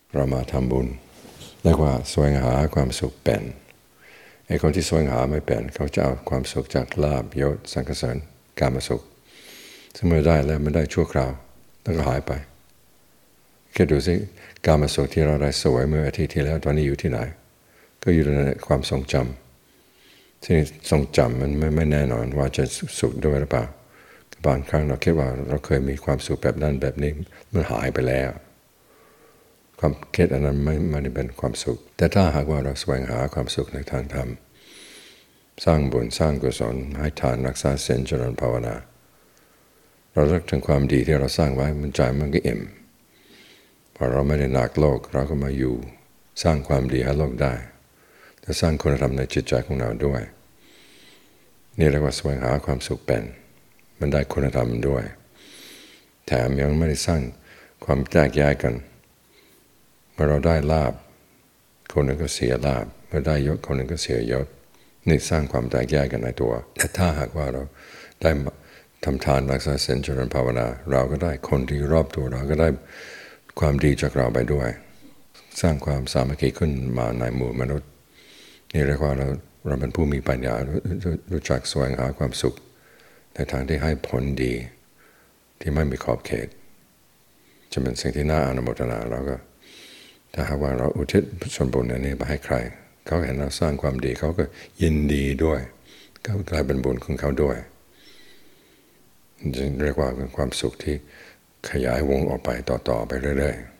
เรามาทำบุญเรียกว่าแสวงหาความสุขเป็นไอ้คนที่แสวงหาไม่เป็นเขาจะเอาความสุขจากลาภยศสรรเสริญกามสุขซึ่งเมื่อได้แล้วมันได้ชั่วคราวแล้วก็หายไปแค่ดูสิกามสุขที่เราได้สวยเมื่ออาทิตย์ที่แล้วตอนนี้อยู่ที่ไหนก็อยู่ในความทรงจำที่ทรงจำมันไม่แน่นอนว่าจะสุขด้วยหรือเปล่าบางครั้งเราคิดว่าเราเคยมีความสุขแบบนั้นแบบนี้มันหายไปแล้วความคิดอันนั้นไม่ได้เป็นความสุขแต่ถ้าหากว่าเราแสวงหาความสุขในทางธรรมสร้างบุญสร้างกุศลให้ทานรักษาศีลเจริญภาวนาเราเลิกถึงความดีที่เราสร้างไว้มันใจมันก็อิ่มพอเราไม่ได้หนักโลกเราก็มาอยู่สร้างความดีให้โลกได้แต่สร้างคุณธรรมในจิตใจของเราด้วยนี่เรียกว่าแสวงหาความสุขเป็นมันได้คุณธรรมด้วยแถมยังไม่ได้สร้างความแตกแยกกันเมื่อเราได้ลาภคนหนึ่งก็เสียลาภเมื่อได้ยศคนหนึ่งก็เสียยศนี่สร้างความแตกแยกกันในตัวแต่ถ้าหากว่าเราได้ทำทานรักษาศีลเจริญภาวนาเราก็ได้คนที่รอบตัวเราก็ได้ความดีจากเราไปด้วยสร้างความสามัคคีขึ้นมาในหมู่มนุษย์นี่เรียกว่าเราเป็นผู้มีปัญญารู้จักแสวงหาความสุขในทางที่ให้ผลดีที่ไม่มีขอบเขตจะเป็นสิ่งที่น่าอนุโมทนาเราก็ถ้าหากว่าเราอุทิศส่วนบุญอันนี้ไปให้ใครเขาเห็นเราสร้างความดีเขาก็ยินดีด้วยก็กลายเป็นบุญของเขาด้วยจึงเรียกว่าเป็นความสุขที่ขยายวงออกไปต่อไปเรื่อยๆ